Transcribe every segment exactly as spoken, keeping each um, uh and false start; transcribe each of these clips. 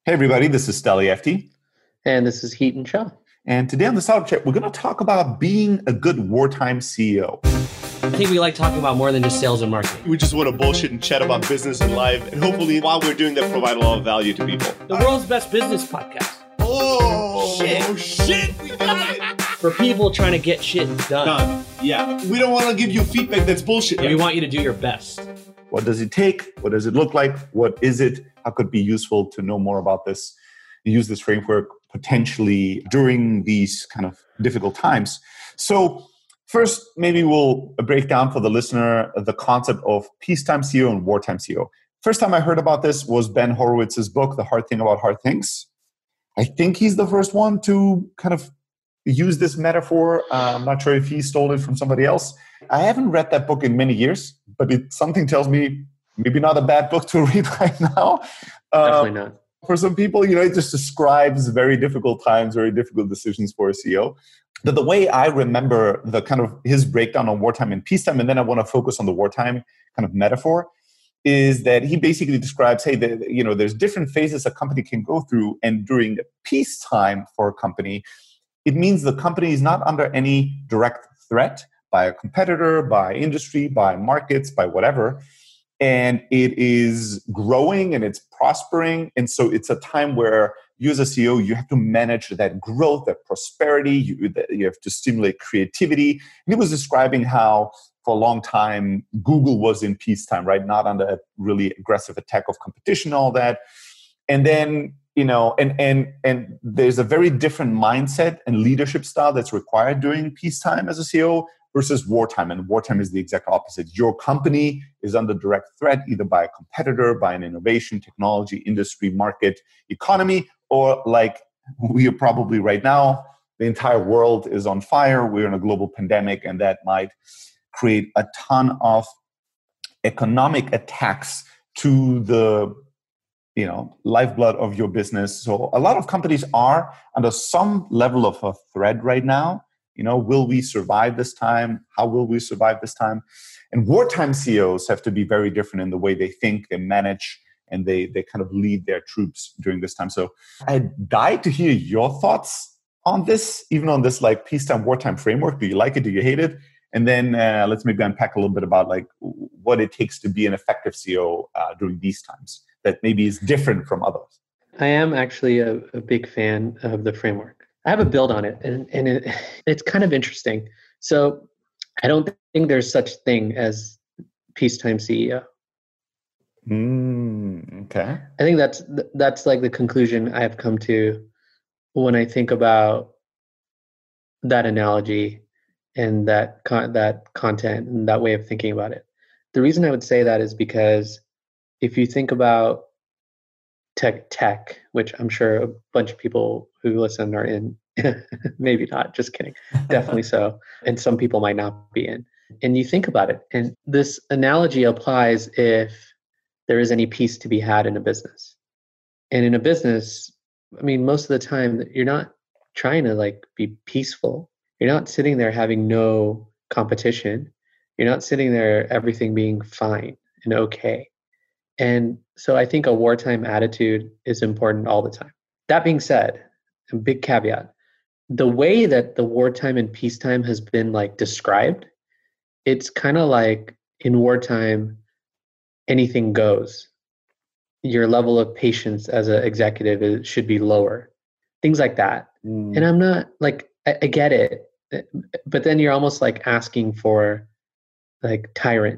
Hey everybody, this is Steli Efti. And this is Heaton Shah. And today on the Startup Chat, we're going to talk about being a good wartime C E O. I think we like talking about more than just sales and marketing. We just want to bullshit and chat about business and life. And hopefully while we're doing that, provide a lot of value to people. The world's best business podcast. Oh, shit. Oh, shit. We got it. For people trying to get shit done. Done. Yeah. We don't want to give you feedback that's bullshit. Yeah, we want you to do your best. What does it take? What does it look like? What is it? How could it be useful to know more about this? Use this framework potentially during these kind of difficult times. So first, maybe we'll break down for the listener the concept of peacetime C E O and wartime C E O. First time I heard about this was Ben Horowitz's book, The Hard Thing About Hard Things. I think he's the first one to kind of use this metaphor. Uh, I'm not sure if he stole it from somebody else. I haven't read that book in many years, but it something tells me maybe not a bad book to read right now. Um, Definitely not. For some people, you know, it just describes very difficult times, very difficult decisions for a C E O. But the way I remember the kind of his breakdown on wartime and peacetime, and then I want to focus on the wartime kind of metaphor, is that he basically describes, hey, the, you know, there's different phases a company can go through, and during peacetime for a company, it means the company is not under any direct threat by a competitor, by industry, by markets, by whatever. And it is growing and it's prospering. And so it's a time where you as a C E O, you have to manage that growth, that prosperity. You, you have to stimulate creativity. And he was describing how for a long time, Google was in peacetime, right? Not under a really aggressive attack of competition, all that. And then, you know, and and and there's a very different mindset and leadership style that's required during peacetime as a C E O versus wartime. And wartime is the exact opposite. Your company is under direct threat, either by a competitor, by an innovation, technology, industry, market, economy, or like we are probably right now, the entire world is on fire. We're in a global pandemic, and that might create a ton of economic attacks to the, you know, lifeblood of your business. So a lot of companies are under some level of a threat right now. You know, will we survive this time? How will we survive this time? And wartime C E Os have to be very different in the way they think, they manage, and they they kind of lead their troops during this time. So I'd die to hear your thoughts on this, even on this like peacetime, wartime framework. Do you like it? Do you hate it? And then uh, let's maybe unpack a little bit about like what it takes to be an effective C E O uh, during these times that maybe is different from others. I am actually a, a big fan of the framework. I have a build on it, and, and it, it's kind of interesting. So I don't think there's such thing as peacetime C E O. Mm, okay. I think that's that's like the conclusion I have come to when I think about that analogy and that con- that content and that way of thinking about it. The reason I would say that is because if you think about tech, tech, which I'm sure a bunch of people who listen are in, maybe not, just kidding, definitely so. And some people might not be in. And you think about it, and this analogy applies if there is any peace to be had in a business. And in a business, I mean, most of the time you're not trying to like be peaceful. You're not sitting there having no competition. You're not sitting there, everything being fine and okay. And so I think a wartime attitude is important all the time. That being said, a big caveat, the way that the wartime and peacetime has been like described, it's kind of like in wartime, anything goes. Your level of patience as an executive is, should be lower. Things like that. Mm. And I'm not like, I, I get it. But then you're almost like asking for like tyrant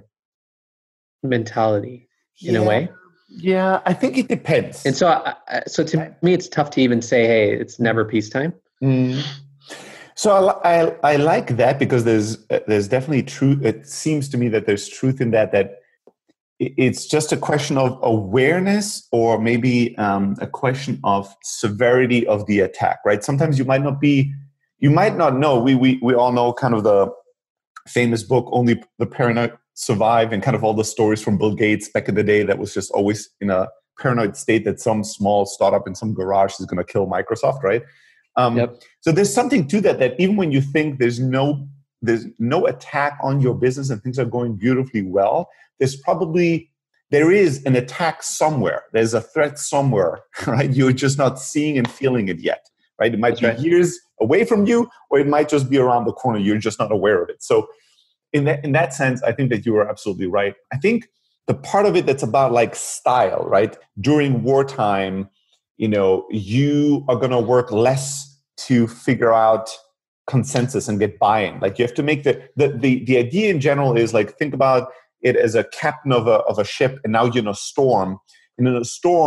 mentality. In yeah. a way? Yeah, I think it depends. And so I, so to me, it's tough to even say, hey, it's never peacetime. Mm. So I, I, I like that because there's there's definitely truth. It seems to me that there's truth in that, that it's just a question of awareness or maybe um, a question of severity of the attack, right? Sometimes you might not be, you might not know. We, we, we all know kind of the famous book, Only the Paranoid Survive, and kind of all the stories from Bill Gates back in the day that was just always in a paranoid state that some small startup in some garage is going to kill Microsoft, right? Um, yep. So there's something to that, that even when you think there's no there's no attack on your business and things are going beautifully well, there's probably there is an attack somewhere. There's a threat somewhere, right? You're just not seeing and feeling it yet, right? It might That's be right. years away from you, or it might just be around the corner. You're just not aware of it. So in that, in that sense, I think that you are absolutely right. I think the part of it that's about like style, right? During wartime, you know, you are going to work less to figure out consensus and get buy-in. Like you have to make the, the, the, the idea in general is like, think about it as a captain of a, of a ship, and now you're in a storm. And in a storm,